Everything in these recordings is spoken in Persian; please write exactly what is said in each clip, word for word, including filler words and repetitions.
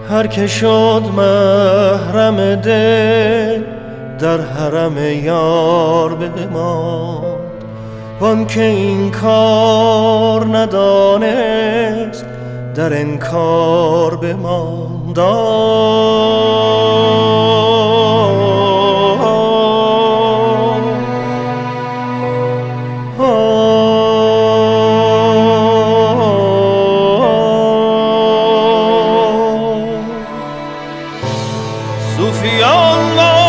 هر که شد محرم دل در حرم یار بماند، وان که این کار ندانست در انکار بماند. صوفیان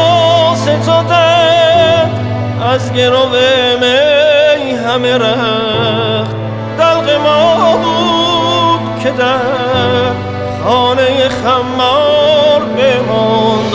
واسطادند از گرو می همه رخت، دلق ما بود که در خانه خمار بماند.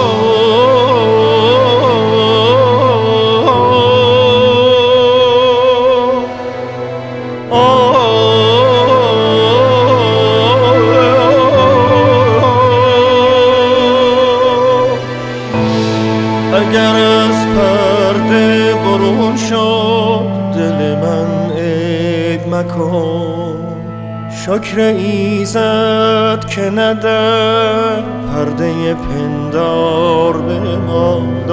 اگر از پرده برون شد دل من عیب مکن، شکر ایزد که نه در پرده پندار بماند.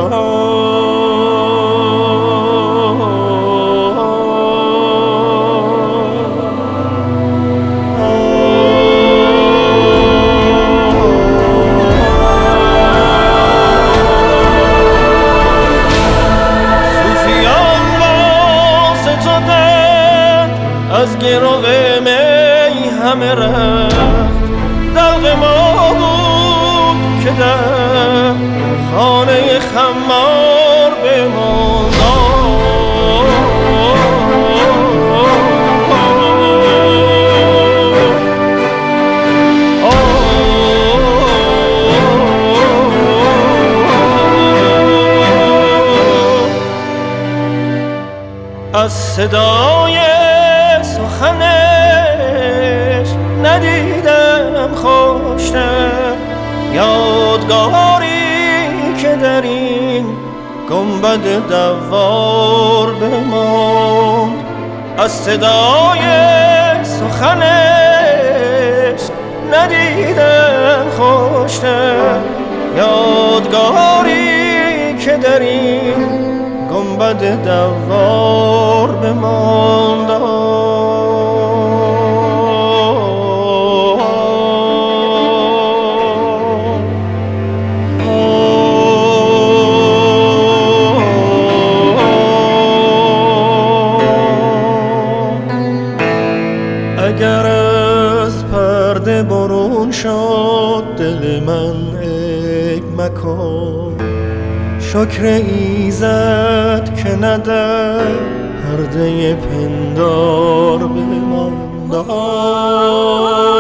از گرو می همه رخت، دلق ما بود که در خانه خمار بماند. از صدای سخنش ندیدم خوشتر یادگاری که در این گنبد دوار بماند. از صدای سخنش ندیدم خوشتر یادگاری که در این گنبد دوار بماند. اگر از پرده برون شد دل من عیب مکن، شکر ایزد که نه در پرده پندار بماند.